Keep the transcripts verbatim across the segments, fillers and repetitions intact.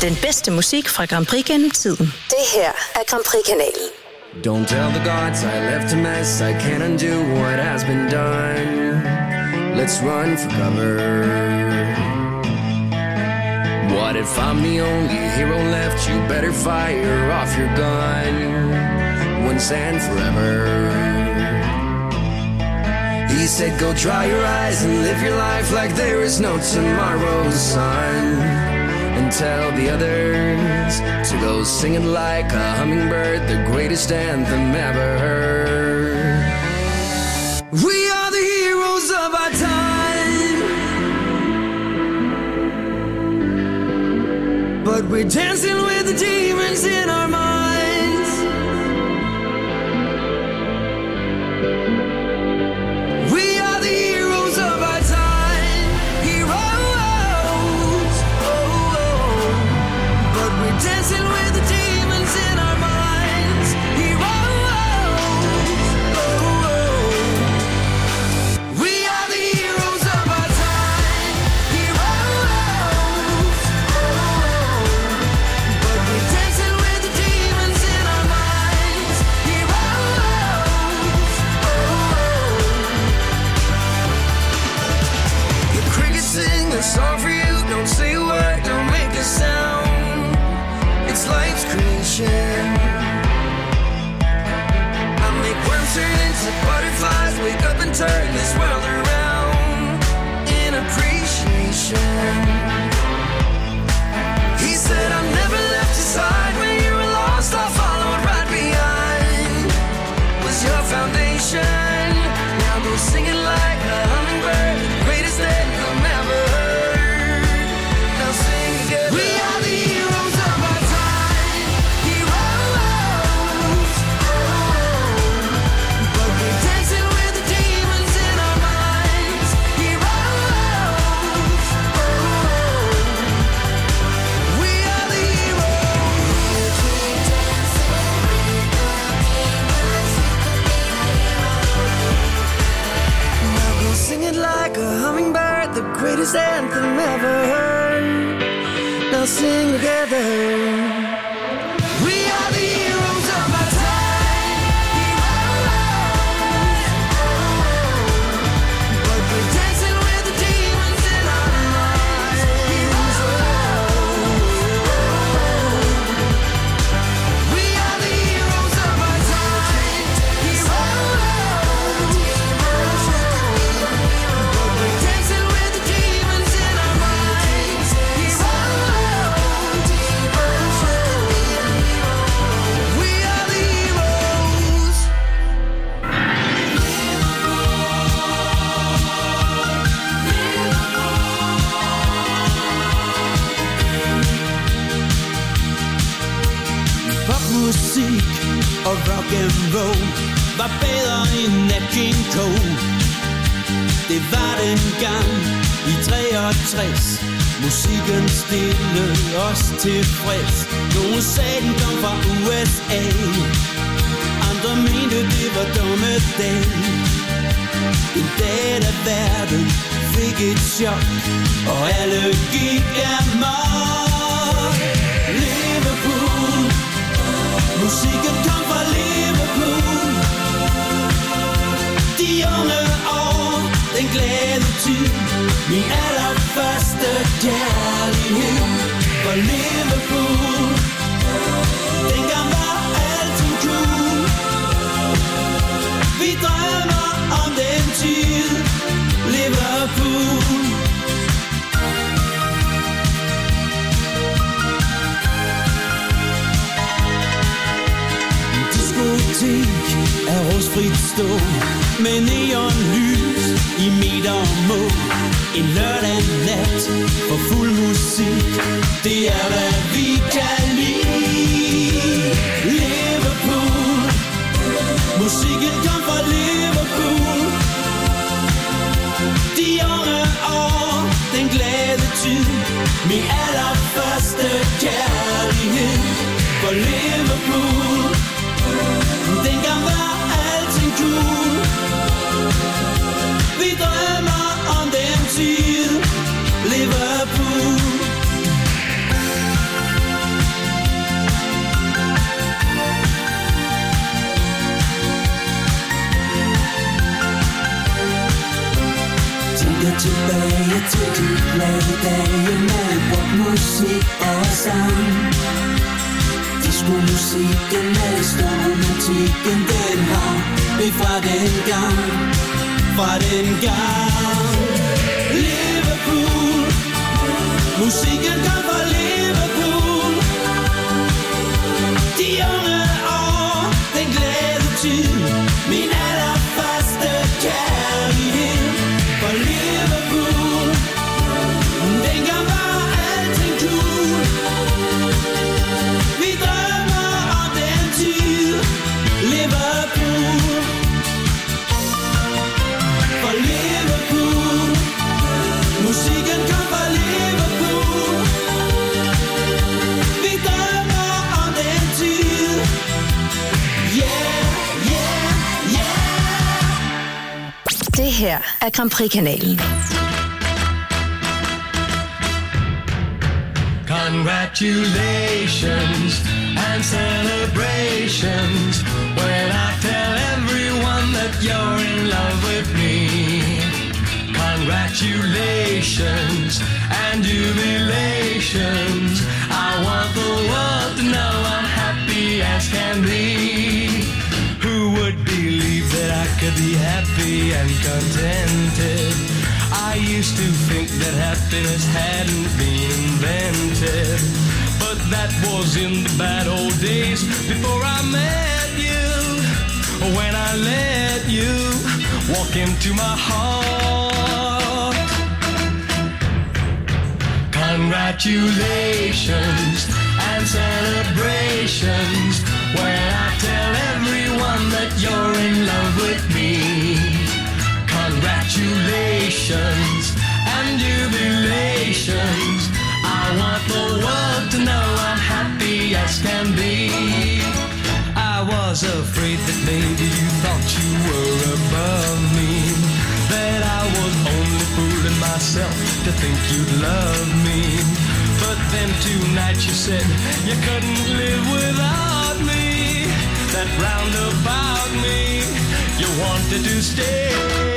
Den bedste musik fra Grand Prix gennem tiden. Det her er Grand Prix-kanalen. Don't tell the gods I left a mess. I can't undo what has been done. Let's run for cover. What if I'm the only hero left? You better fire off your gun once and forever. He said go dry your eyes and live your life like there is no tomorrow's sun, and tell the others to go singing like a hummingbird, the greatest anthem ever heard. We are the heroes of our time, but we're dancing with the demons in our minds. We are the heroes of our time, heroes, oh, oh. But we're dancing with the demons in our minds, heroes, oh, oh. We are the heroes of our time, heroes, oh, oh. But we're dancing with the demons in our minds, heroes, oh, oh. The crickets sing a song for you. Don't say a word, don't make a sound. It's life's creation. I make worms turn into butterflies, wake up and turn this world around in appreciation. He said I've never left your side when you were lost. I followed right behind. Was your foundation. Now go singing like a hummingbird, the greatest anthem ever heard. Now sing together. We are the heroes of our time, heroes, oh, but we're dancing with the demons in our minds, heroes, oh, we are the heroes. Now go sing it like a hummingbird, the greatest anthem ever heard. Now sing together. We are the heroes of our time, heroes, but we're dancing with the demons in our minds, heroes. We are the heroes of our time, heroes, but we're dancing with the demons in our minds, heroes. We are the heroes. Popmusik og rock and roll var bedre end Nat King Cole. Det var den gang i treogtres. Musikken stillede os tilfreds. Nogle sagde den kom fra U S A, andre mente det var dommedag. En dag da verden fik et chok, og alle gik amok. Liverpool, musikken kom fra Liverpool. De unge år, den glade tid, min allerførste kærlighed for Liverpool. Dengang var alting cool. Vi drømmer om den tid, Liverpool. Diskotek er rustfrit stål med neonlys i meter mål. En lørdag nat for fuld musik, det er hvad vi kan lide. Liverpool, musikken kom fra Liverpool. De unge år, den glade tid, min allerførste kærlighed for Liverpool. Dengang var alting cool. Vi drømmer om den tid, Liverpool. Tænker tilbage til de glade dage med rockmusik og sang. Disco-musikken med stor romantikken, den har vi fra den gang, fra den gang. Liverpool, musikken kom fra Liverpool. De unge år, den glæde tid, min allerførste kærlighed fra Liverpool. Dengang var alting cool. Vi drømmer om den tid, Liverpool. Fra Liverpool, musikken kom fra Liverpool. Vi drømmer om den tid, yeah, yeah, yeah. Det her er Grand Prix-kanalen. Congratulations and celebrations when I tell everyone that you're in love with me. Congratulations and jubilations. I want the world to know I'm happy as can be. Who would believe that I could be happy and contented? I used to think that happiness hadn't been invented, but that was in the bad old days before I met you. When I let you walk into my heart. Congratulations and celebrations when I tell everyone that you're in love with me. Congratulations and jubilations. I want the world to know I'm happy as can be. I was afraid that maybe you thought you were above me, that I was only fooling myself to think you'd love me. But then tonight you said you couldn't live without me, that round about me you wanted to stay.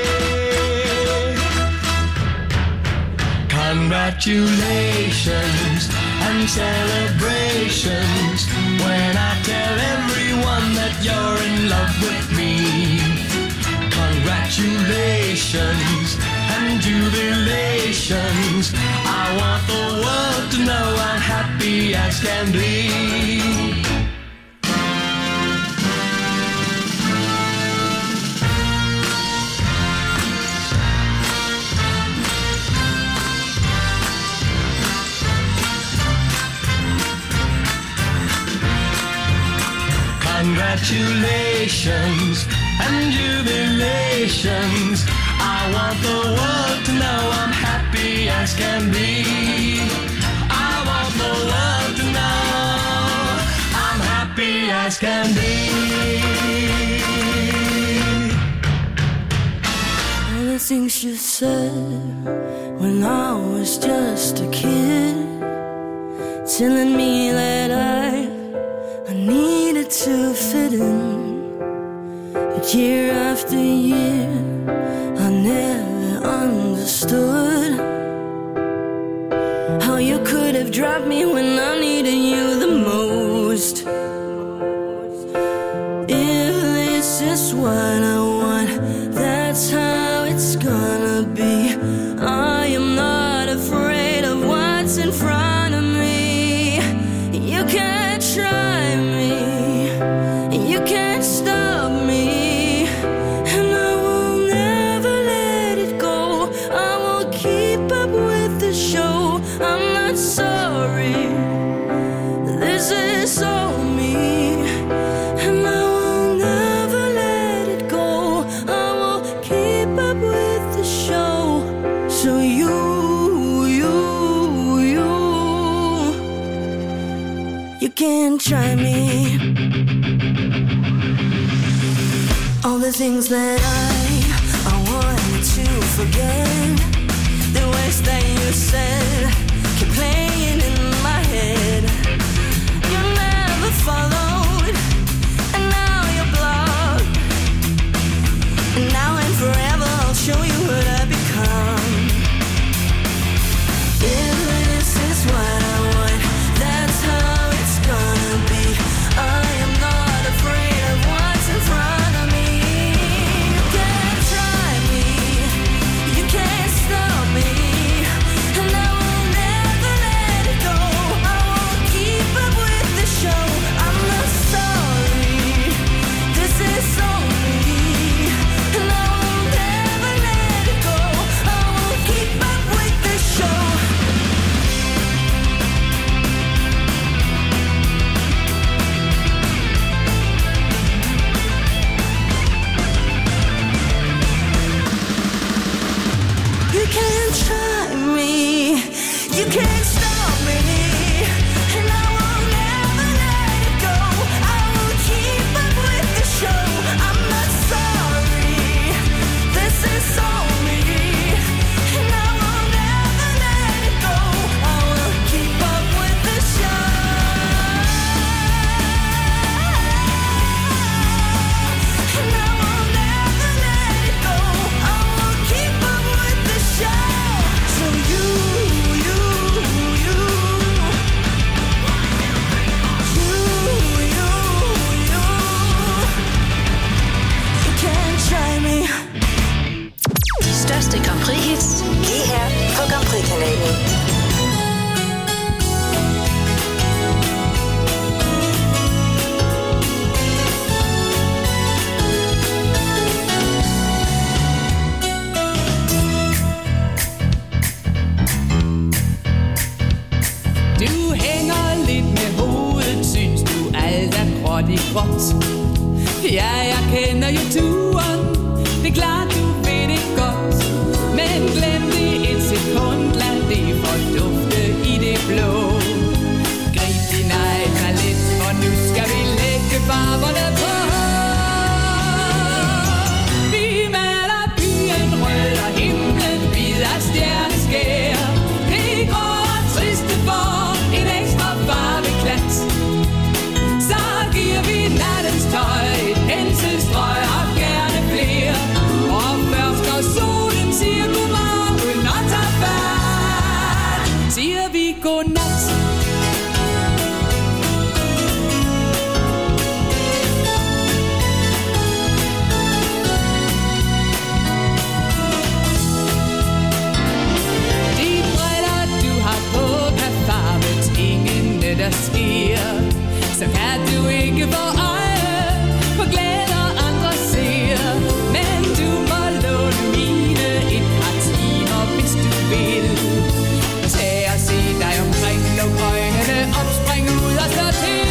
Congratulations and celebrations when I tell everyone that you're in love with me. Congratulations and jubilations. I want the world to know I'm happy as can be. Congratulations and jubilations. I want the world to know I'm happy as can be. I want the world to know I'm happy as can be. All the things you said when I was just a kid, telling me that I I needed to fit in. But year after year, I never understood how you could have dropped me when I needed you the most. If this is what I want, that's how it's gonna be. I am not afraid of what's in front of me. You can't try me, you can't stop me, and I will never let it go. I will keep up with the show. I'm not sorry, this is all me, and I will never let it go. I will keep up with the show. So you, you, you, you can't try me. All the things that I, I wanted to forget, the words that you said keep playing in my head. You never followed, and now you're blocked. And now and forever I'll show you what I become. You can't try me, you can't stop me, and I will never let it go. I will keep up with the show. I'm not sorry, this is on me, and I will never let it go. I will keep up with the show. And I will never let it go. I will keep up with the show. So you, you, you, you, you, you, you can't try me. De største Grand Prix hits lige her på Grand Prix-kanalen. Du hænger lidt med hovedet, synes du alt er gråt i gråt. Ja, jeg kender jo turen, det er klart du ved det godt. Men glem det et sekund, lad det fordufte i det blå. Grib din egen palet, for nu skal vi lægge farverne på. Vi maler byen rød og himlen hvid af stjerneskær. Det er grå og triste for en ekstra farveklat. Så giver vi nattens tøj et penselstrøg og gerne flere. Og først når solen siger godmorgen og tager fat, siger vi godnat. De briller du har på kan farve tingene der sker. Så kan du ikke få øje på glæder andre ser. Men du må låne mine et par timer, hvis du vil. Tag og se dig omkring, luk øjnene op, spring ud og slå til.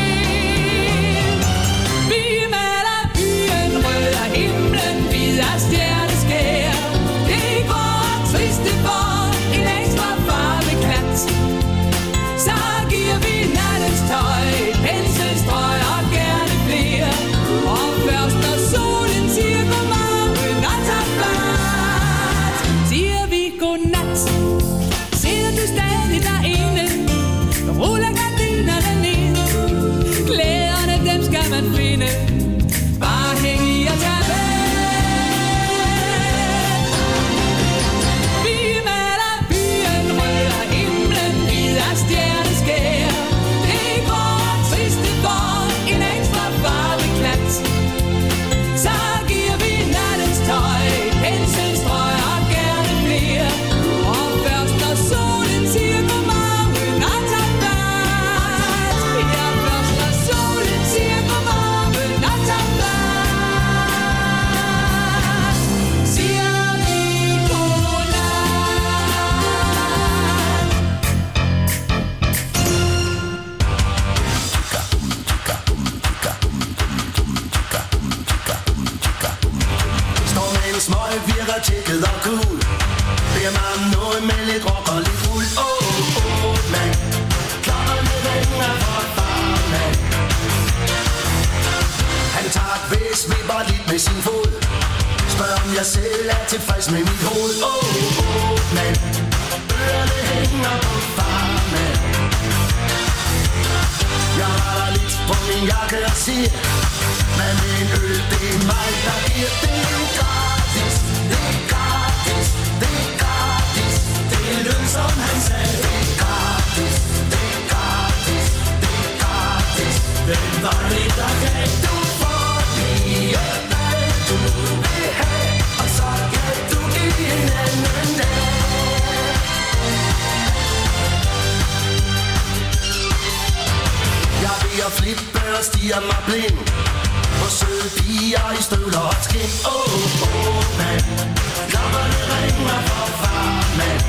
Vi maler byen rød og himlen hvid af stjerneskær. Det er grå og triste for en ekstra farveklat. Så giver vi nattens tøj et penselstrøg og gerne flere. Og først når solen siger godmorgen og tager fat, siger vi godnat. Sidder du stadig derinde, ruller gardinerne ned. Glæderne dem skal man finde, bare hæng i og tag med. Vi maler byen rød og himlen hvid af stjerneskær. Det er grå og triste for en ekstra farveklat. Så giver vi nattens tøj et penselstrøg og gerne flere. Og først når solen siger godmorgen og tager fat, ja, først når solen siger godmorgen og tager fat, siger vi Står med en smøg, virker tjekket og cool. Beder mig om noget med lidt rock og lidt rull. Åh, oh, åh, oh, mand. Klokkerne ringer for far, mand. Han tager et væs, vipper lidt med sin fod. Spørger om jeg selv er tilfreds med mit hoved. Åh, oh, åh, oh, mand. Ørerne hænger på far, mand. Jeg retter lidt på min jakke og siger, men en øl, det er mig, der giver. Det er gratis, det er gratis, det er gratis. Det er løn, som han sagde. Det er gratis, det er gratis, det er gratis. Hvem var det, der gav? Du får lige, hvad du vil have, og så kan du give en anden dag. Jeg vil at flippe og stiger mig blind på søde piger i støvler og skin. Åh, oh, åh, oh, mand. Klokkerne ringer for far, mand.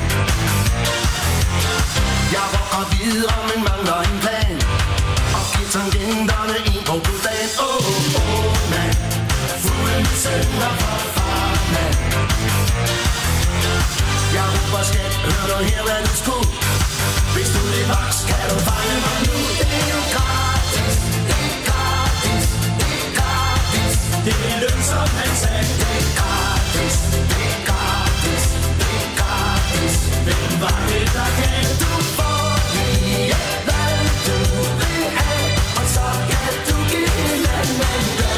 Jeg rocker videre, men mangler en plan. Og giver tangenterne en på dagen. Åh, oh, åh, oh, mand. Fuglen synger for far, mand. hvad du skulle. Hvis du er vaks, kan du fange mig nu. Det er jo gratis, det er gratis, det er gratis. Det er løn, som han sagde. Det er gratis, det er gratis, det er gratis. Hvem var det, der gav du for lige, hvad du vil have? Og så kan du give en anden dag.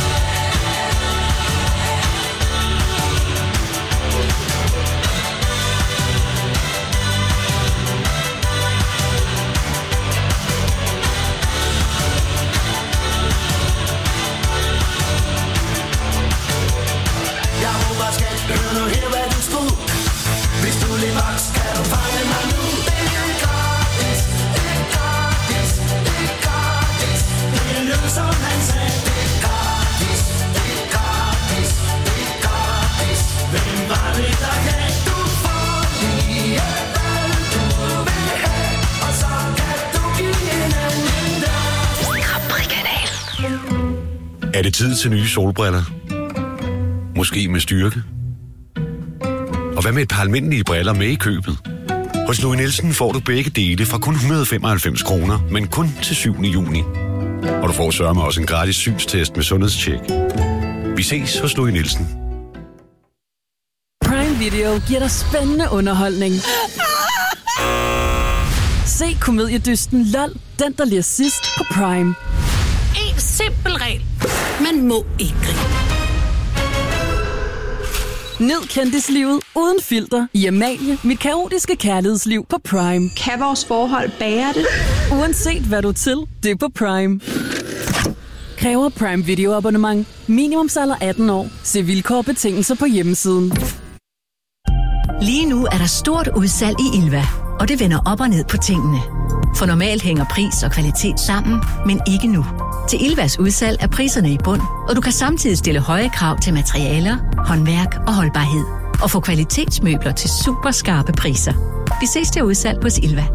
Hør nu her, hvad du skulle. Hvis du lige vaks, kan du fange mig nu. Det er gratis, det er gratis, det er gratis. Det er løn, som han sagde. Det er gratis, det er gratis, det er gratis. Hvem var det, der gav du for lige, hvad du vil have? Og så kan du give en anden dag. Capri-kanal. Er det tid til nye solbriller? Måske med styrke? Og hvad med et par almindelige briller med i købet? Hos Louis Nielsen får du begge dele fra kun et hundrede og femoghalvfems kroner, men kun til syvende juni. Og du får sørme også en gratis synstest med sundhedstjek. Vi ses hos Louis Nielsen. Prime Video giver dig spændende underholdning. Se komediedysten LOL, den der lige sidst på Prime. En simpel regel. Man må ikke grine. Nyd kendislivet uden filter i Amalie, mit kaotiske kærlighedsliv på Prime. Kan vores forhold bære det? Uanset hvad du er til, det er på Prime. Kræver Prime Video abonnement. Minimumsalder atten år. Se vilkår og betingelser på hjemmesiden. Lige nu er der stort udsalg i Ilva, og det vender op og ned på tingene. For normalt hænger pris og kvalitet sammen, men ikke nu. Til Ilvas udsalg er priserne i bund, og du kan samtidig stille høje krav til materialer, håndværk og holdbarhed. Og få kvalitetsmøbler til super skarpe priser. Vi ses til udsalg hos Ilva.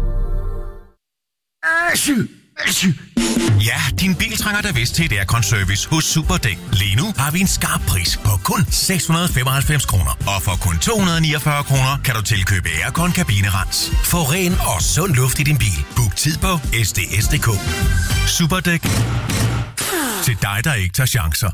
Ja, din bil trænger da vist til et aircon-service hos Superdæk. Lige nu har vi en skarp pris på kun seks hundrede og femoghalvfems kroner. Og for kun to hundrede og niogfyrre kroner kan du tilkøbe aircon-kabinerens. Få ren og sund luft i din bil. Book tid på S D S punktum D K. Superdæk. Til dig, der ikke tager chancer.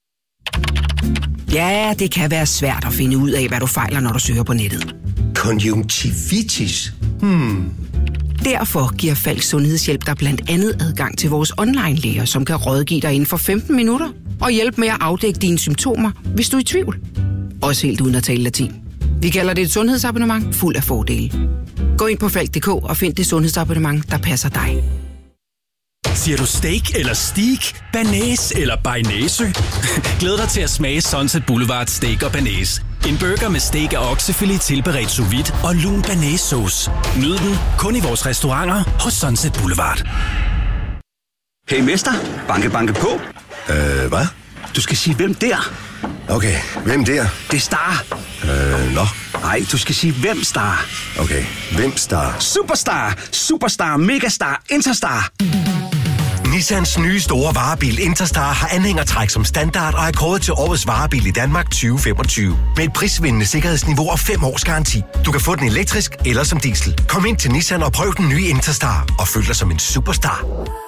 Ja, det kan være svært at finde ud af, hvad du fejler, når du søger på nettet. Konjunktivitis? Hmm... Derfor giver Falk Sundhedshjælp dig blandt andet adgang til vores online-læger, som kan rådgive dig inden for femten minutter og hjælpe med at afdække dine symptomer, hvis du er i tvivl. Også helt uden at tale latin. Vi kalder det et sundhedsabonnement fuld af fordele. Gå ind på falk punktum d k og find det sundhedsabonnement, der passer dig. Siger du steak eller steak, banæs eller bearnaise? Glæd dig til at smage Sunset Boulevard Steak og Banæs. En burger med steak og oksefilet tilberedt sous vide og lun banæssauce. Nyd den kun i vores restauranter hos Sunset Boulevard. Hey mester, banke banke på. Øh, hvad? Du skal sige, hvem der? Okay, hvem der? Det er Star. Øh, nå. Nej, du skal sige, hvem Star. Okay, hvem Star? Superstar, Superstar, Megastar, Interstar. Nissans nye store varebil Interstar har anhængertræk som standard og er kåret til årets varebil i Danmark tyve femogtyve. Med et prisvindende sikkerhedsniveau og fem års garanti. Du kan få den elektrisk eller som diesel. Kom ind til Nissan og prøv den nye Interstar og føl dig som en superstar.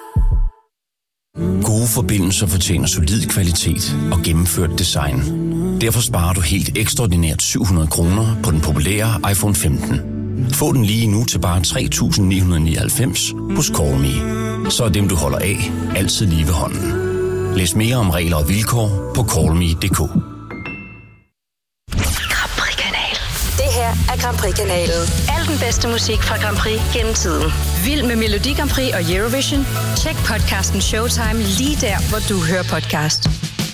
Gode forbindelser fortjener solid kvalitet og gennemført design. Derfor sparer du helt ekstraordinært syv hundrede kroner på den populære iPhone femten. Få den lige nu til bare tre tusind ni hundrede og nioghalvfems hos Callme. Så er dem, du holder af, altid lige ved hånden. Læs mere om regler og vilkår på callme punktum d k. Capri-kanal. Det her er Capri-kanalen. Al den bedste musik fra Grand Prix gennem tiden. Vild med Melodi Grand Prix og Eurovision? Tjek podcasten Showtime lige der, hvor du hører podcast.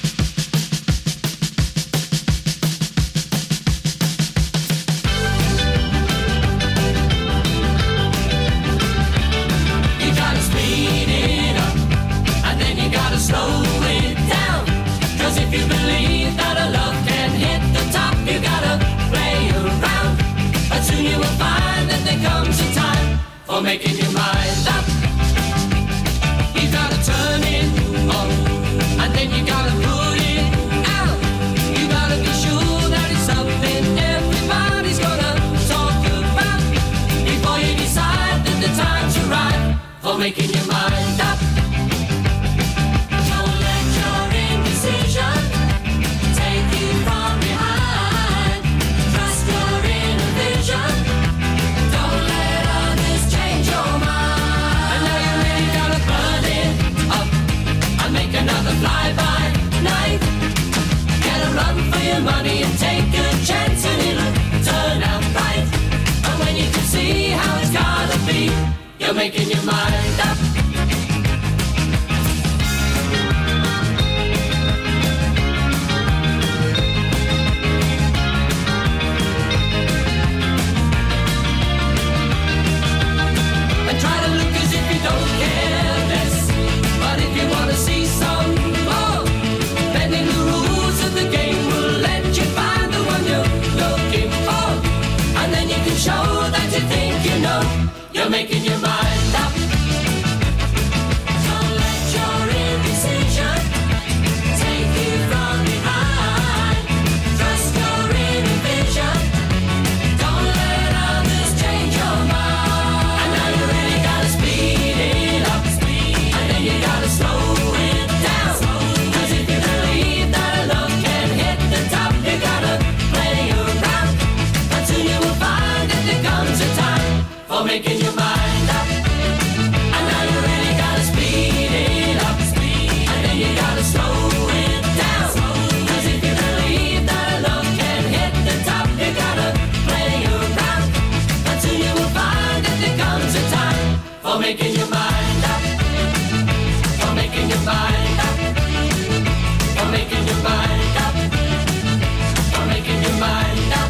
Making your mind up. You gotta turn it on, and then you gotta put it out. You gotta be sure that it's something everybody's gonna talk about. for making your mind up. Don't let your indecision take you from behind. Trust your inner vision. Don't let others change your mind. And now you really gotta burn it up and make another fly-by night. Get a run for your money and take a chance and it'll turn out right. And when you can see how it's gotta be, you're making your mind up. And try to look as if you don't care less. But if you wanna see some more, bending the rules of the game will let you find the one you're looking for. And then you can show that you think you know. You're making your mind up. Don't let your indecision take you from behind. Trust your inner vision. Don't let others change your mind. And now you really gotta speed it up. And then you gotta slow it down. Cause if you believe that love can hit the top, you gotta play around. And soon you will find that there comes a time for making your mind up. And now you really gotta speed it up. And then you gotta slow it down. Cause if you believe that love can hit the top, you gotta play around. And soon you will find that there comes a time for making your mind up. For making your mind up. For making your mind up. For making your mind up.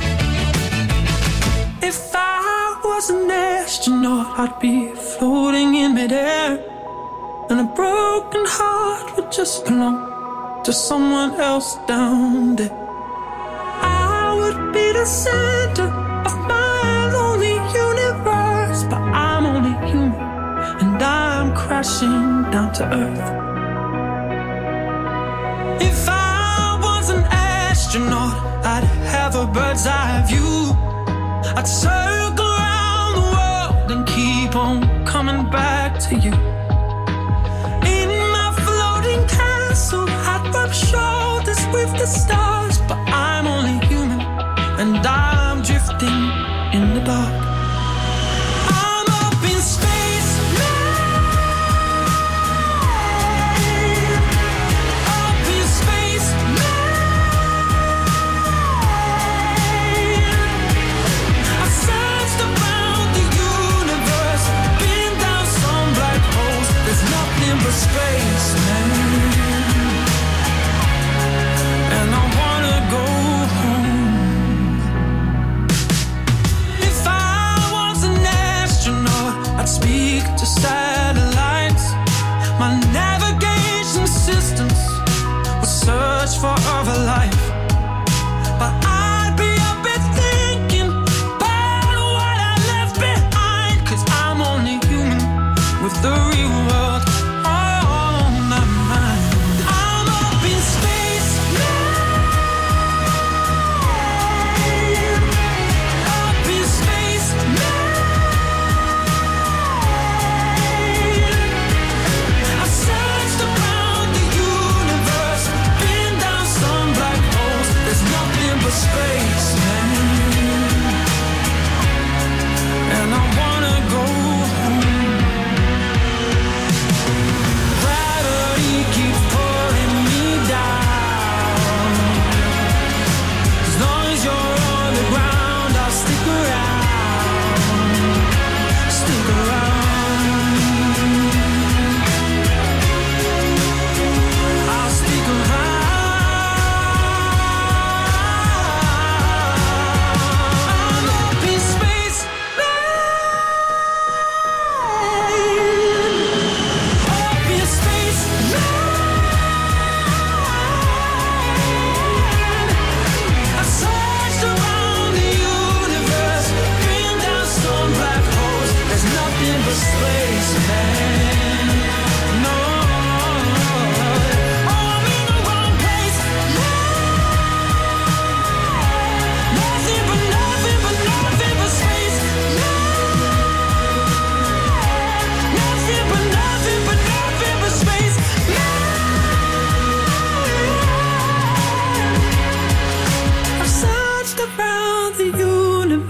If I was an astronaut, I'd be floating in midair, and a broken heart would just belong to someone else down there. I would be the center of my lonely universe, but I'm only human, and I'm crashing down to earth. If I was an astronaut, I'd have a bird's eye view. I'd circle around the world and keep on coming back to you. In my floating castle, I'd rub shoulders with the stars, but I'm only human, and I'm drifting in the dark. I'm up in space now. Up in space now. I searched around the universe, been down some black holes. There's nothing but space, man. And I wanna go home. If I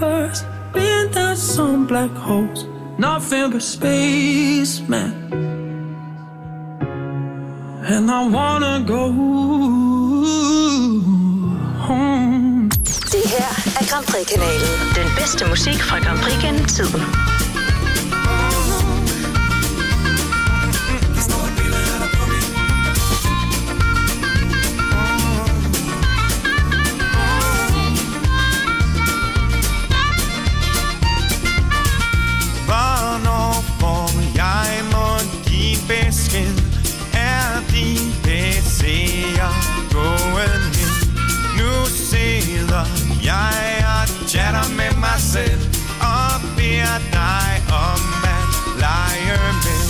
universe, been down some black holes, nothing but space, man. And I wanna go home. Det her er Grand Prix-kanalen. Den bedste musik fra Grand Prix gennem tiden. Hvornår får jeg mon din besked? Er din P C'er gået hen? Nu sidder jeg og chatter med mig selv og beder dig om at lege med.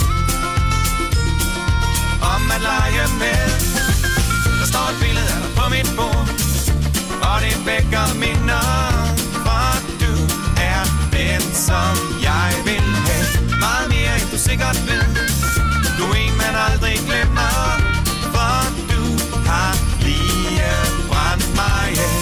Om at lege med. Der står et billede af dig på mit bord, og det vækker minder, for du er den, som jeg vil have. Meget mere end du sikkert ved. Du er en, man aldrig glemmer, for du har lige brændt mig af.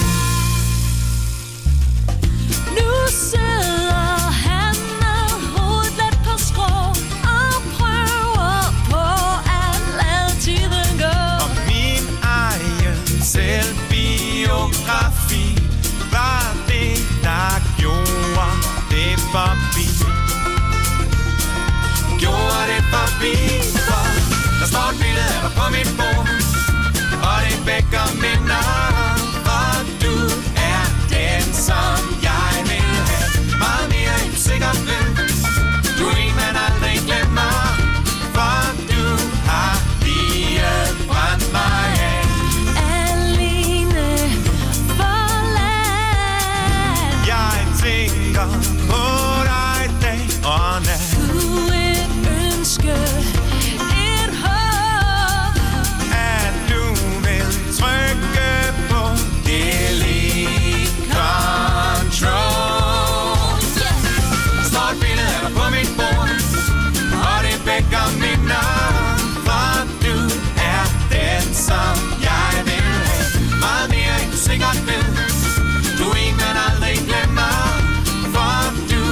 Nu sidder han med hovedet let på skrå og prøver på at lade tiden gå. Og min egen selvbiografi var det, der gjorde det forbi. Gjorde det forbi, for der står et billede af dig på mit bord, og det vækker minder, for du er den, som jeg vil have. Meget mere end du sikkert ved. Du er en, man aldrig glemmer, for du har lige brændt mig af. Alene forladt. Jeg tænker på dig dag og nat. Du et ønske, et håb, at du vil trykke på delete control. Der står et billede af dig på mit bord, og det vækker minder, for du er den, som jeg vil have. Meget mere end du sikkert ved. Du er en, man aldrig glemmer, for du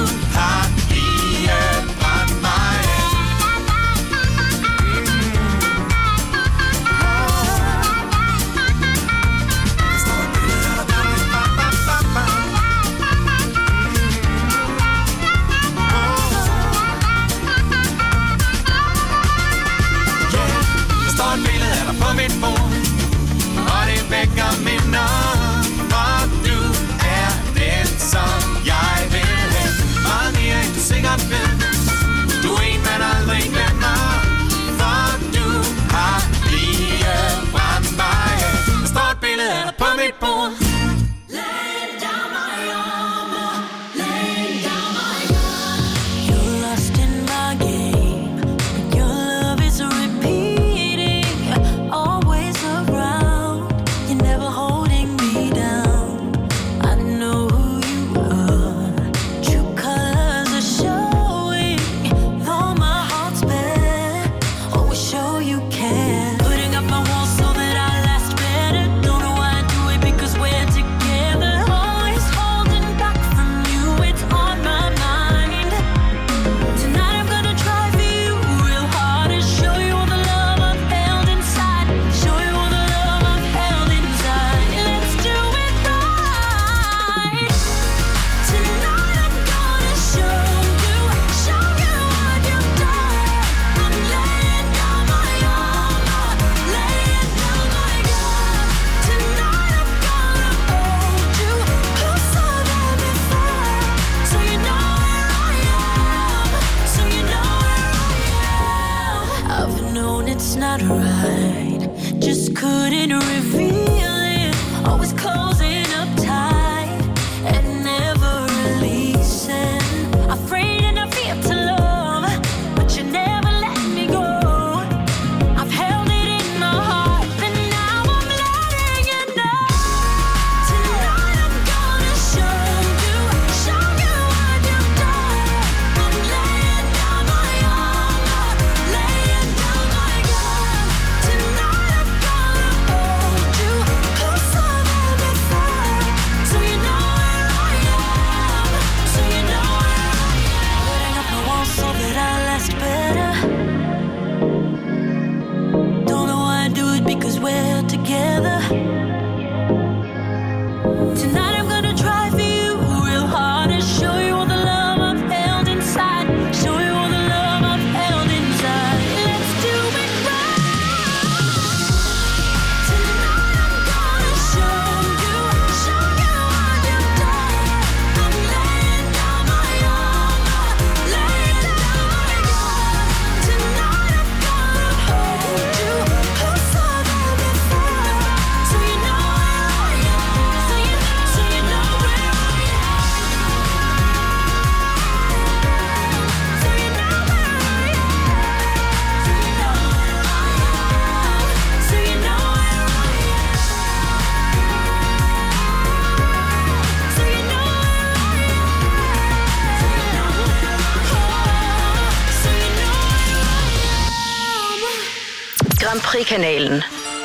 Prix-kanalen.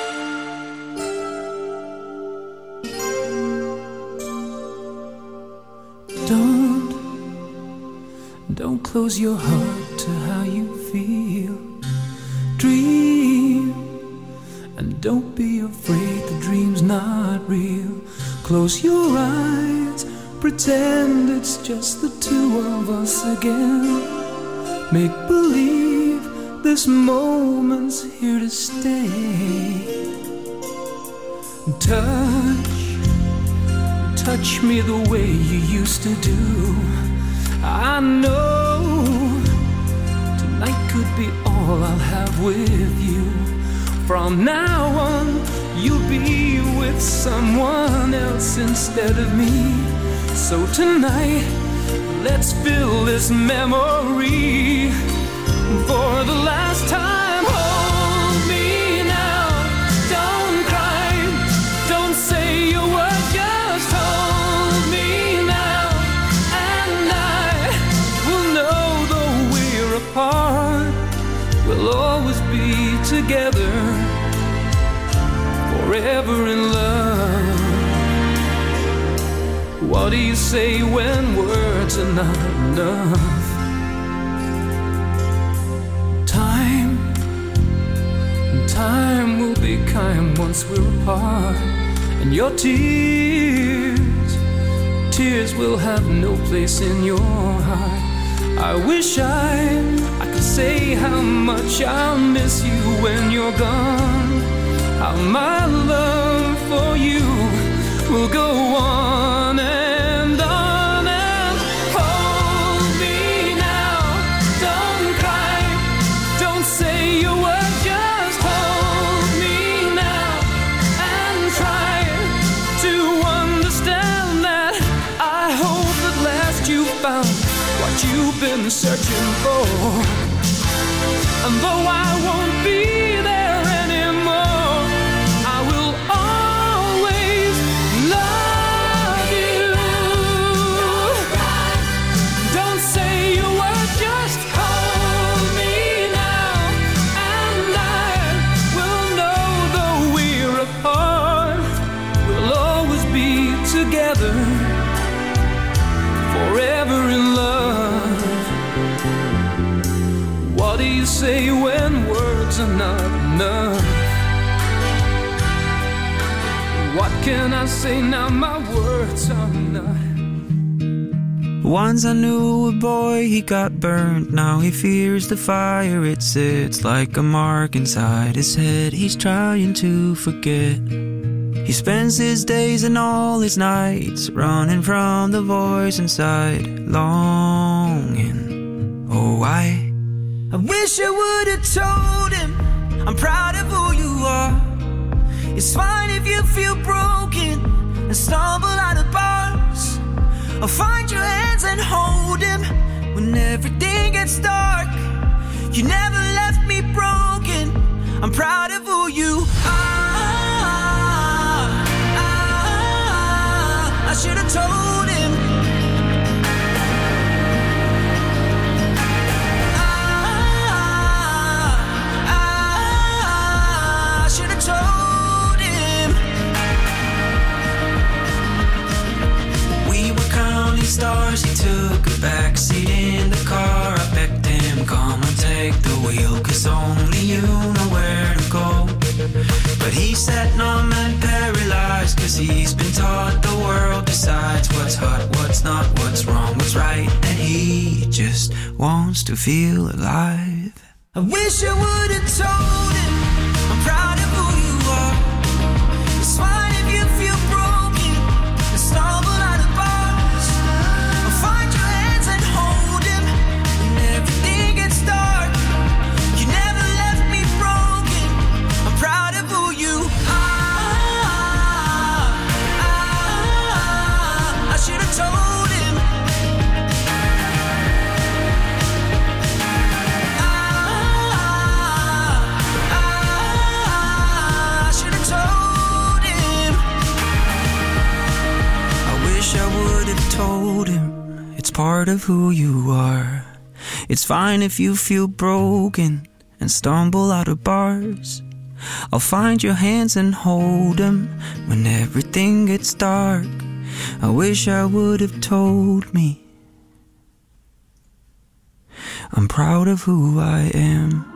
Don't, don't close your heart to how you feel. Dream, and don't be afraid the dream's not real. Close your eyes, pretend it's just the two of us again. Make believe this moment's here to stay. Touch, touch me the way you used to do. I know tonight could be all I'll have with you. From now on, you'll be with someone else instead of me. So tonight, let's fill this memory. For the last time, hold me now. Don't cry, don't say a word, just hold me now. And I will know though we're apart, we'll always be together, forever in love. What do you say when words are not enough? Time, time will be kind once we're apart. And your tears, tears will have no place in your heart. I wish I, I could say how much I'll miss you when you're gone. How my love for you will go on and on and hold me now. Don't cry, don't say a word, just hold me now and try to understand that I hope at last you found what you've been searching for. And though I won't be there anymore, I will always love you. Don't say a word, just hold me now. And I will know though we're apart, we'll always be together, forever in love. What do you say when words are not enough? What can I say now? My words are not. Once I knew a boy, he got burned. Now he fears the fire. It sits like a mark inside his head. He's trying to forget. He spends his days and all his nights running from the voice inside, longing. Oh, I I wish I would have told him I'm proud of who you are. It's fine if you feel broken and stumble out of bars. I'll find your hands and hold him when everything gets dark. You never left me broken. I'm proud of who you are. I should have told him. I should have told him. We were counting stars. He took a backseat in the car. I begged him, come and take the wheel, 'cause only you know where to go. But he sat numb and paralyzed, 'cause he's been taught the world decides what's hot, what's not, what's wrong, what's right. And he just wants to feel alive. I wish I would have told him I'm proud of who you are. It's fine if you feel broken and stumble out of bars. I'll find your hands and hold him when everything gets dark. You never left me broken. I'm proud of who you are. I should have told him. I would have told him it's part of who you are. It's fine if you feel broken and stumble out of bars. I'll find your hands and hold them when everything gets dark. I wish I would have told me I'm proud of who I am.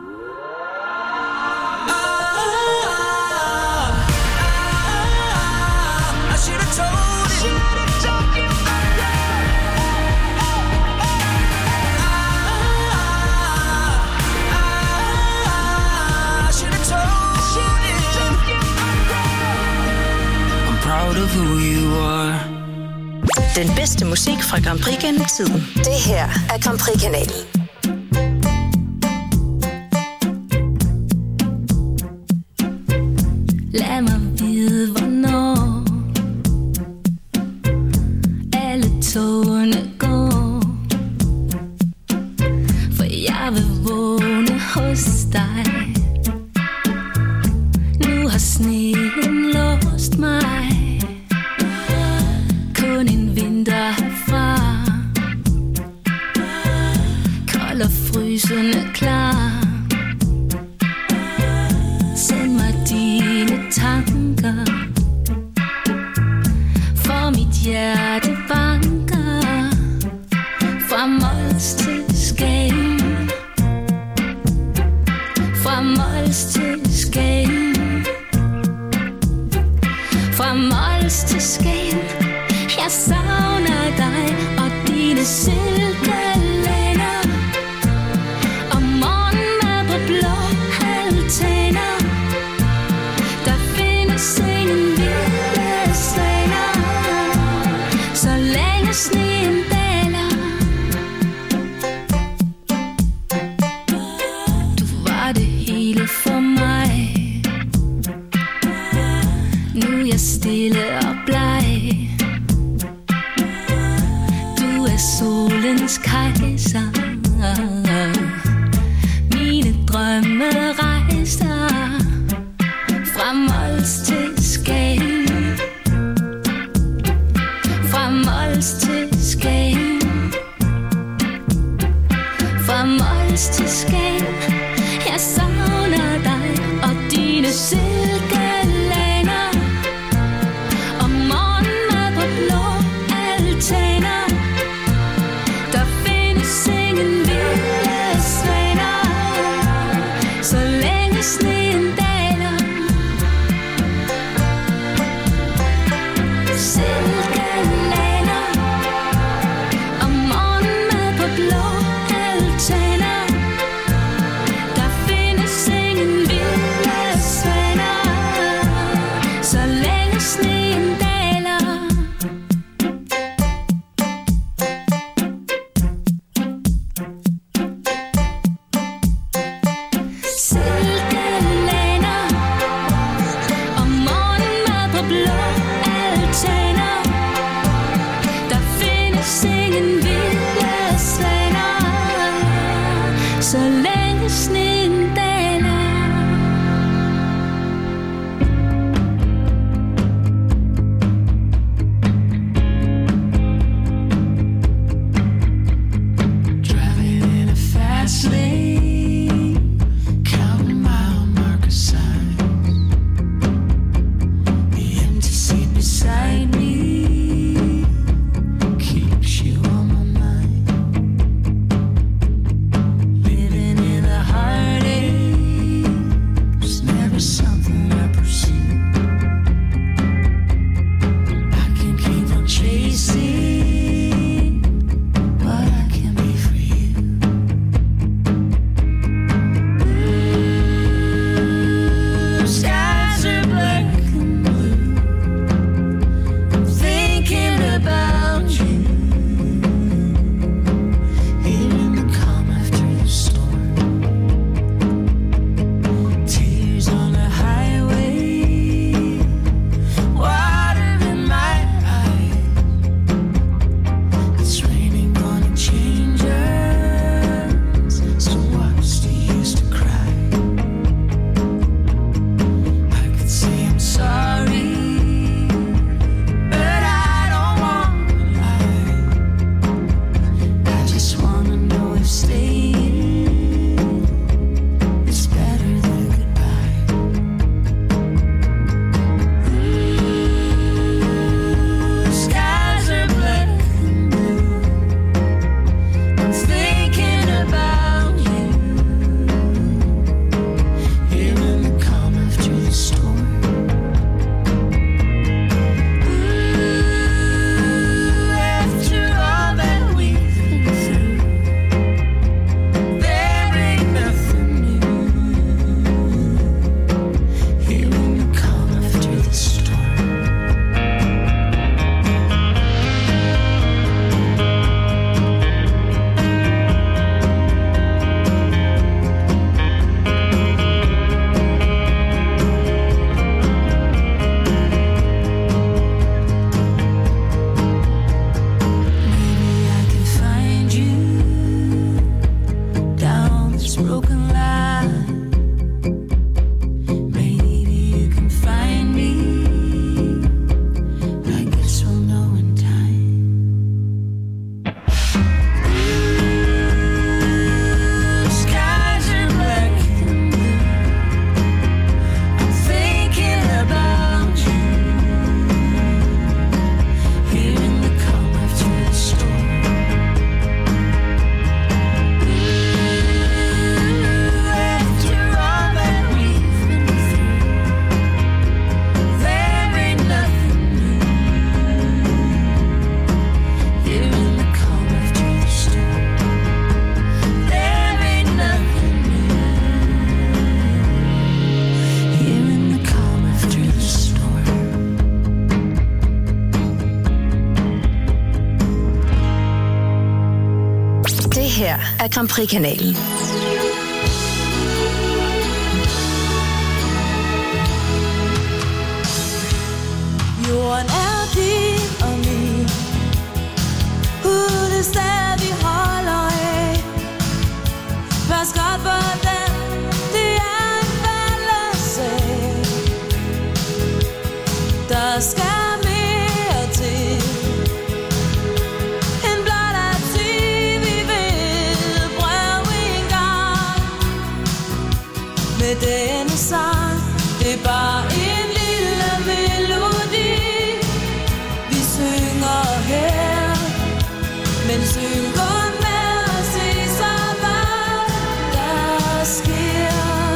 Of who you are. Den bedste musik fra Grand Prix gennem tiden. Det her er Grand Prix-kanalen. Lad mig vide, hvornår alle togene går, for jeg vil vågne hos dig. Nu har sneen låst mig, kun en vinter herfra, kold og frysende klar. Send mig dine tanker, for mit hjerte banker fra Mols til Skagen, fra Mols til Skagen, fra Mols til Skagen. Jeg savner dig og dine silkelænder, og morgenmad på blå altaner. Der findes ingen vilde svaner, så længe sneen daler. Du var det hele for mig. Nu er jeg stille og bleg. Du er solens kejser. Mine drømme rejser fra Mols til Skagen, fra Mols til Skagen, fra Mols til Skagen. Jeg savner dig og dine silkelænder, og morgenmad på blå altaner. Der findes ingen vilde svaner, så længe sneen daler. Silkelænder og morgenmad på blå altaner. Der findes ingen vilde svaner, her er Grand Prix-kanalen. Jorden er din og min. Uden sted vi holder af. Pas godt på den. Det er en fælles sag. Der skal mere til. En blot at sige vi vil prøve en gang. Med denne sang. Det er bare en lille melodi. Synger her, men syng kun med at se så hvad der sker.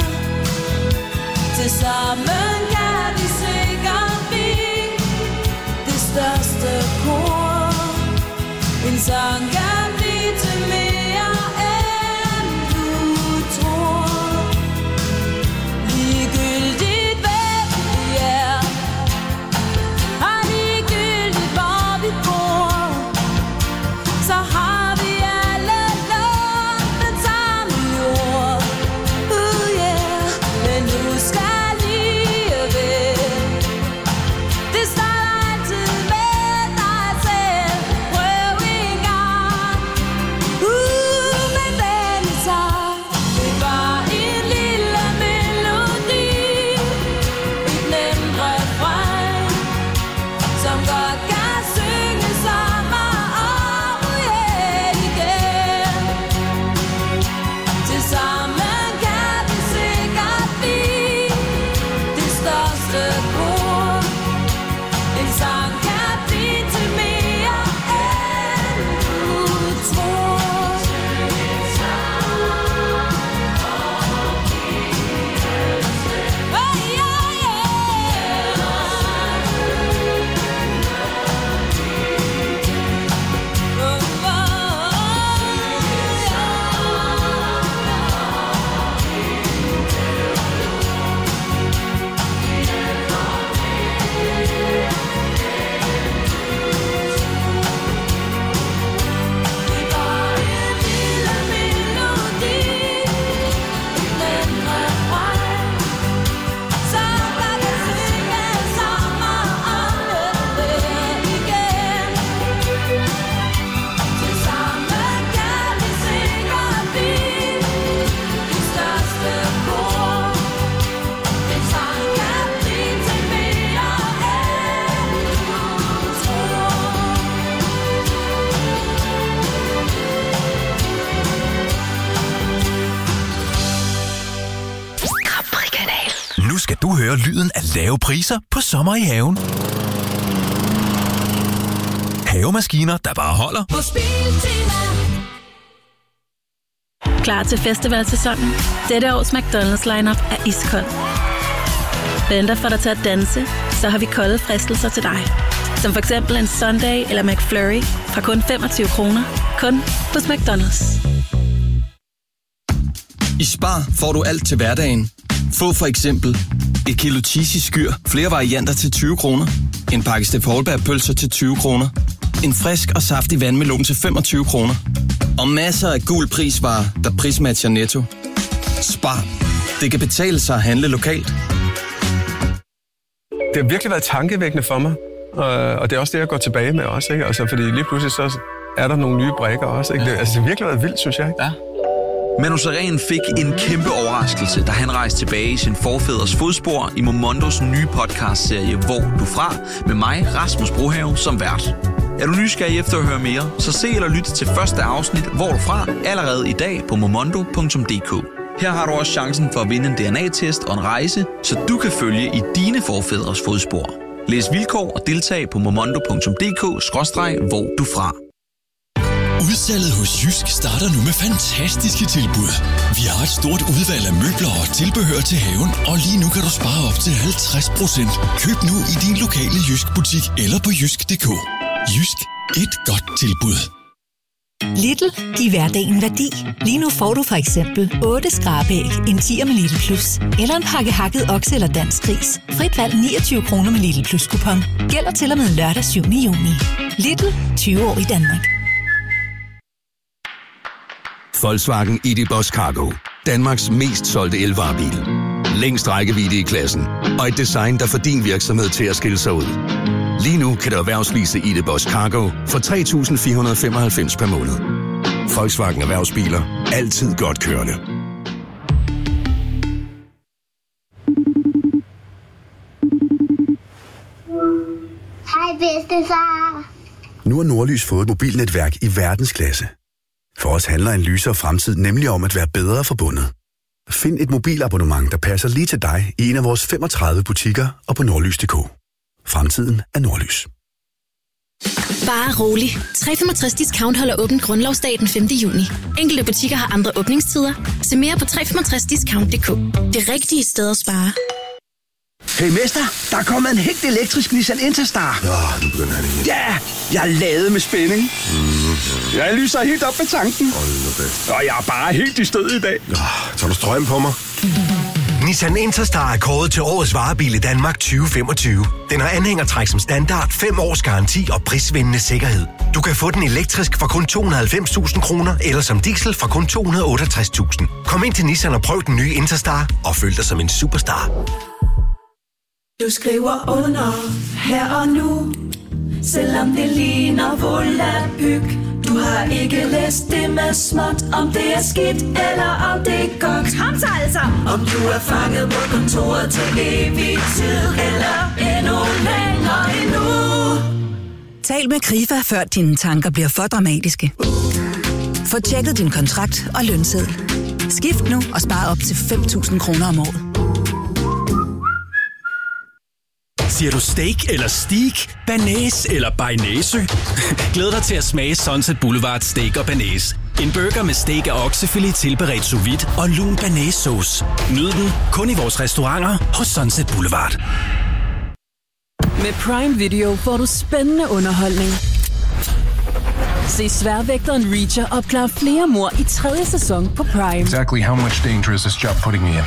Tilsammen kan vi sikkert blive det største kor. En sang kan blive til mere end du tror. Ligegyldigt hvem vi er. Så har vi alle lånt den samme jord. Uh yeah, men nu skal alligevel. Det starter altid med dig selv. Prøv en gang. Uh, med den sang. Det er bare en lille melodi. Et nemt refræn, som godt kan synge sammen. Sammen kan vi sikkert blive det største kor. En sang kan blive til mere end du tror. Hey, yeah, yeah. Oh, oh. Nu skal du høre lyden af lave priser på sommer i haven. Havemaskiner, der bare holder. På Biltema. Klar til festivalsæsonen? Dette års McDonald's lineup er iskold. Venter for dig til at danse, så har vi kolde fristelser til dig. Som for eksempel en Sunday eller McFlurry fra kun femogtyve kroner. Kun hos McDonald's. I Spar får du alt til hverdagen. Få for eksempel et kilo cheesy skyr, flere varianter til tyve kroner. En pakke Steff Holberg-pølser til tyve kroner. En frisk og saftig vandmelon til femogtyve kroner. Og masser af gul prisvarer, der prismatcher Netto. Spar. Det kan betale sig at handle lokalt. Det har virkelig været tankevækkende for mig. Og det er også det, jeg går tilbage med også, ikke? Altså, fordi lige pludselig så er der nogle nye brikker også, ikke? Det, altså, det har virkelig været vildt, synes jeg. Ja. Manu Sareen fik en kæmpe overraskelse, da han rejste tilbage i sin forfædres fodspor i Momondos nye podcastserie Hvor du fra, med mig, Rasmus Brohave, som vært. Er du nysgerrig efter at høre mere, så se eller lyt til første afsnit Hvor du fra allerede i dag på momondo punktum d k. Her har du også chancen for at vinde en D N A-test og en rejse, så du kan følge i dine forfædres fodspor. Læs vilkår og deltag på momondo punktum d k skråstreg hvor du fra. Udsalget hos Jysk starter nu med fantastiske tilbud. Vi har et stort udvalg af møbler og tilbehør til haven, og lige nu kan du spare op til halvtreds procent. Køb nu i din lokale Jysk-butik eller på jysk punktum d k. Jysk. Et godt tilbud. Lidl. Giv hverdagen værdi. Lige nu får du for eksempel otte skrabæg, en tier med Lidl Plus, eller en pakke hakket okse eller dansk gris. Frit valg niogtyve kroner med Lidl Plus kupon. Gælder til og med lørdag syvende juni. Lidl. tyve år i Danmark. Volkswagen I D Buzz Cargo. Danmarks mest solgte elvarebil. Længst rækkevidde i klassen. Og et design, der får din virksomhed til at skille sig ud. Lige nu kan du erhvervslease I D Buzz Cargo for tre tusind fire hundrede og femoghalvfems per måned. Volkswagen Erhvervsbiler. Altid godt kørende. Hej bedstefar. Nu har Nordlys fået et mobilnetværk i verdensklasse. For os handler en lysere fremtid nemlig om at være bedre forbundet. Find et mobilabonnement, der passer lige til dig i en af vores femogtredive butikker og på nordlys punktum d k. Fremtiden er Nordlys. Bare rolig. tre komma femogtres Discount holder åbent grundlovsdag den femte juni. Enkelte butikker har andre åbningstider. Se mere på tre komma femogtres discount punktum d k. Det rigtige sted at spare. Hey mester, der er kommet en helt elektrisk Nissan Interstar. Åh, nu begynder han igen. Ja, jeg er ladet med spænding. Mm-hmm. Jeg lyser helt op med tanken. Hold nu bedst. Og jeg er bare helt i stød i dag. Oh, tager du strøm på mig? Nissan Interstar er kåret til årets varebil i Danmark tyve femogtyve. Den har anhængertræk som standard, fem års garanti og prisvindende sikkerhed. Du kan få den elektrisk for kun to hundrede og halvfems tusind kroner, eller som diesel for kun to hundrede og otteogtres tusind. Kom ind til Nissan og prøv den nye Interstar, og føl dig som en superstar. Du skriver under her og nu, selvom det ligner volapyk. Du har ikke læst det med småt, om det er skidt eller om det er godt. Kom så altså! Om du er fanget på kontoret til evig tid, eller endnu længere endnu. Tal med Krifa, før dine tanker bliver for dramatiske. Få tjekket din kontrakt og lønseddel. Skift nu og spar op til fem tusind kroner om året. Siger du steak eller steak, banæs eller bearnaise? Glæd dig til at smage Sunset Boulevard Steak og Banæs. En burger med steak og oksefilet tilberedt sous vide og lun banæssauce. Nyd den kun i vores restauranter hos Sunset Boulevard. Med Prime Video får du spændende underholdning. Se sværvægteren Reacher opklare flere mord i tredje sæson på Prime. Exactly how much danger is this job putting me in?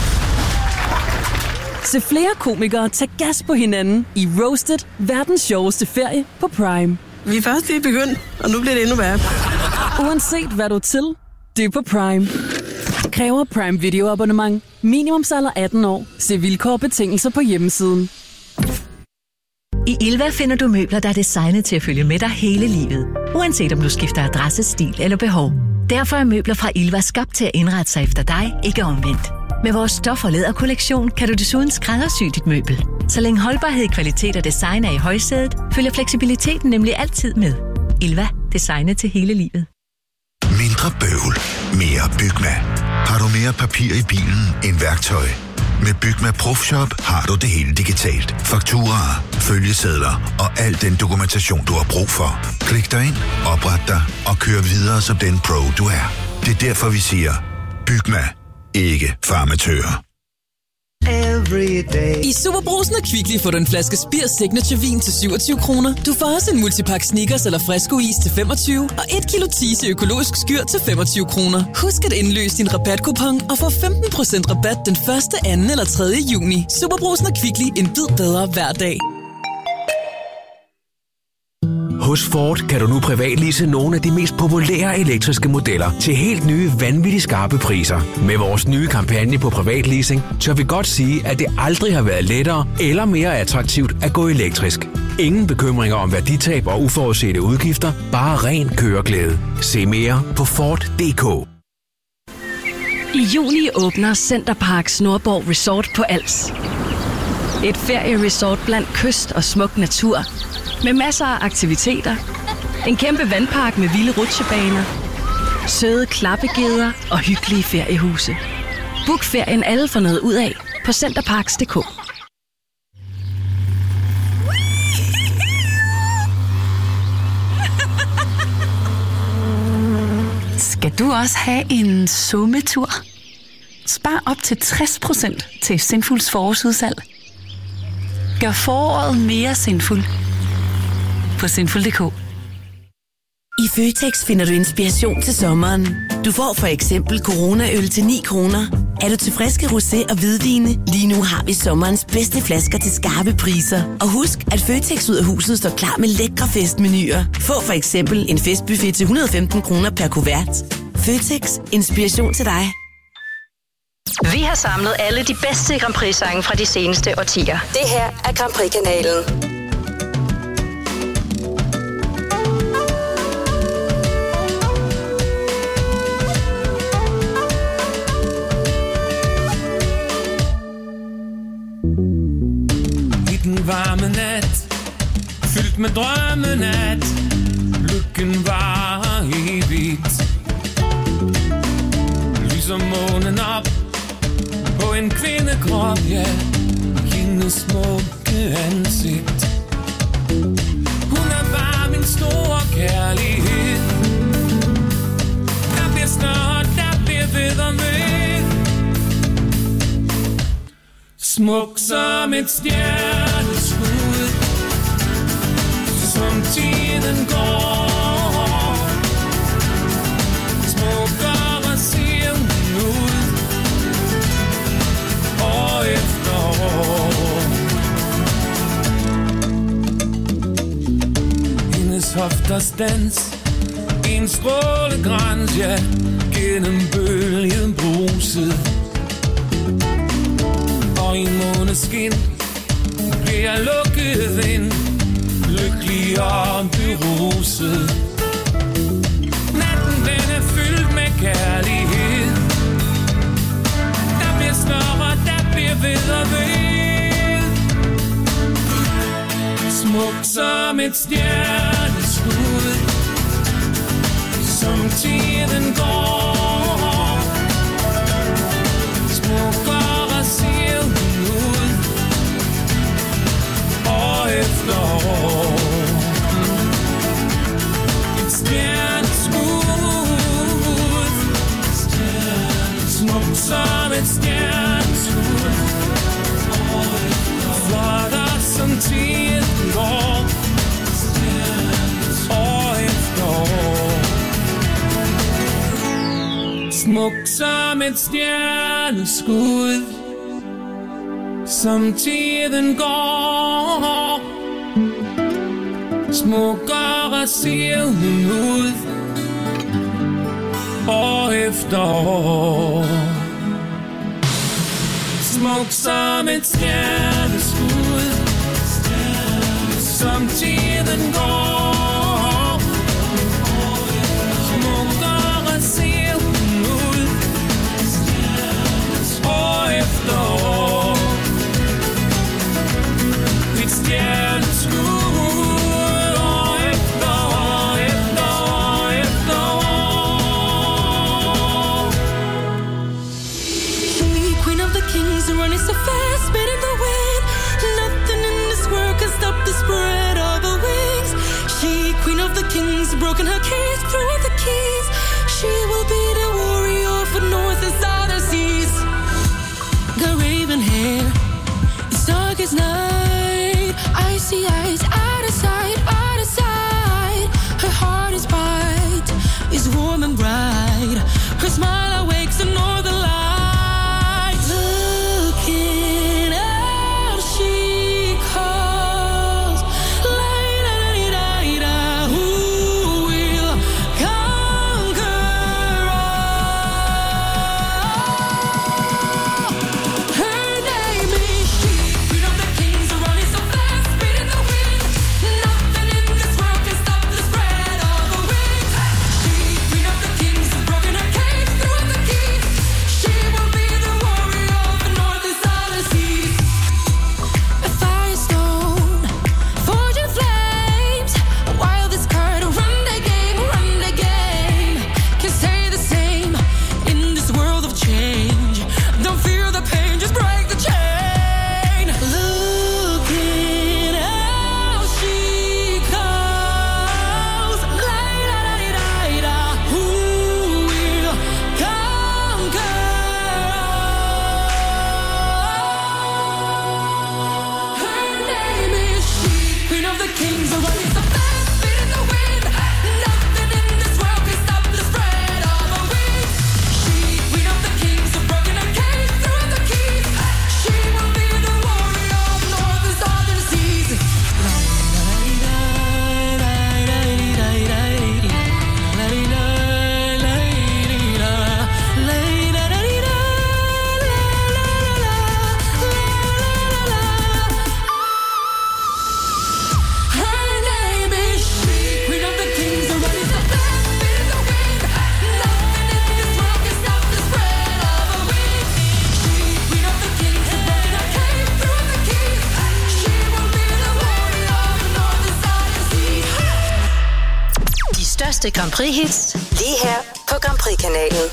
Se flere komikere tage gas på hinanden i Roasted, verdens sjoveste ferie på Prime. Vi er først lige begyndt, og nu bliver det endnu værre. Uanset hvad du er til, det er på Prime. Kræver Prime Video abonnement. Minimumsalder atten år. Se vilkår og betingelser på hjemmesiden. I Ilva finder du møbler, der er designet til at følge med dig hele livet. Uanset om du skifter adresse, stil eller behov. Derfor er møbler fra Ilva skabt til at indrette sig efter dig, ikke omvendt. Med vores stof- og læderkollektion kan du desuden skræddersy dit møbel. Så længe holdbarhed, kvalitet og design er i højsædet, følger fleksibiliteten nemlig altid med. Ilva. Designet til hele livet. Mindre bøvl. Mere Bygma. Har du mere papir i bilen end værktøj? Med Bygma Profshop har du det hele digitalt. Fakturaer, følgesedler og al den dokumentation, du har brug for. Klik dig ind, opret dig og kør videre som den pro, du er. Det er derfor, vi siger, Bygma. Ikke farmatører. I Superbrugsen og Kvickly får du en flaske Spir Signature Vin til syvogtyve kroner. Du får også en multipack Snickers eller Fresco Is til femogtyve og et kilo Tise økologisk skyr til femogtyve kroner. Husk at indløse din rabatkupon og få femten procent rabat den første, anden eller tredje juni. Superbrugsen og Kvickly, en bid bedre hver dag. Hos Ford kan du nu privatlease nogle af de mest populære elektriske modeller til helt nye, vanvittigt skarpe priser. Med vores nye kampagne på privatleasing, tør vi godt sige, at det aldrig har været lettere eller mere attraktivt at gå elektrisk. Ingen bekymringer om værditab og uforudsete udgifter, bare ren køreglæde. Se mere på Ford punktum d k. I juli åbner Centerparks Nordborg Resort på Als. Et ferieresort blandt kyst og smuk natur. Med masser af aktiviteter, en kæmpe vandpark med vilde rutsjebaner, søde klappegeder og hyggelige feriehuse. Book ferien alle for noget ud af på centerparks punktum d k. Skal du også have en sommetur? Spar op til tres procent til Sinfuls forårsudsalg. Gør foråret mere sinfuld på sinful punktum d k. I Føtex finder du inspiration til sommeren. Du får for eksempel Corona-øl til ni kroner. Er du til friske rosé og hvidvine? Lige nu har vi sommerens bedste flasker til skarpe priser. Og husk, at Føtex ud af huset står klar med lækre festmenuer. Få for eksempel en festbuffet til et hundrede og femten kroner per kuvert. Føtex. Inspiration til dig. Vi har samlet alle de bedste Grand Prix-sange fra de seneste årtier. Det her er Grand Prix-kanalen. I den varme nat, fyldt med drømmenat, lykken var evigt. Lyser månen op på en kvindekrop, ja, hendes smukke ansigt. Hun er bare min store kærlighed. Der bliver snart, der bliver ved og ved. Smuk som et stjerneskud, som tiden går. Smukkere ser hun ud, år efter år. Hendes hofters dans, en strålegrans, ja, gennem bølgen bruset. Og i måneskin bliver jeg lukket ind, lykkelig og beruset. Natten den er fyldt med kærlighed. Der bliver større, der bliver ved og ved. Smuk som et stjerneskud, som tiden går. Smukkere ser hun ud, år efter år. Et stjerneskud, smuk som et stjerneskud, flottere som tiden går, år efter år. Smuk som et stjerneskud, som tiden går. Smukkere ser hun ud, år efter år. Smuk som et stjerneskud, som tiden går. Smukkere ser hun ud, år efter år. Et stjerneskud. Running so fast, spitting the wind. Nothing in this world can stop the spread of her wings. She, queen of the kings, broken her cage, threw out the keys. She will be the warrior for north and southern seas. Got raven hair, it's dark as night. Icy eyes, out of sight, out of sight. Her heart is bright, is warm and bright. Her smile awakes the northern light. største Grand Prix-hits, lige her på Grand Prix-kanalen.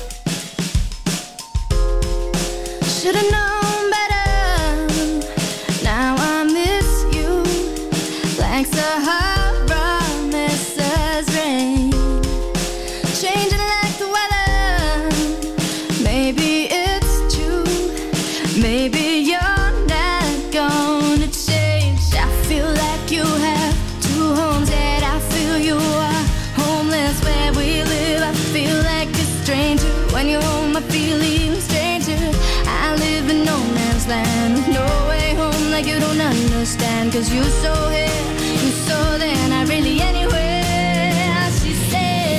Should've known better. Now I miss you like Sahara misses rain, changing like the weather. Maybe it's true. Maybe you're not gonna change. I feel like you have two homes, yet I feel you are homeless where we live. I feel like a stranger when you're home. I feel even stranger. I live in no man's land with no way home, like you don't understand, 'cause you're so here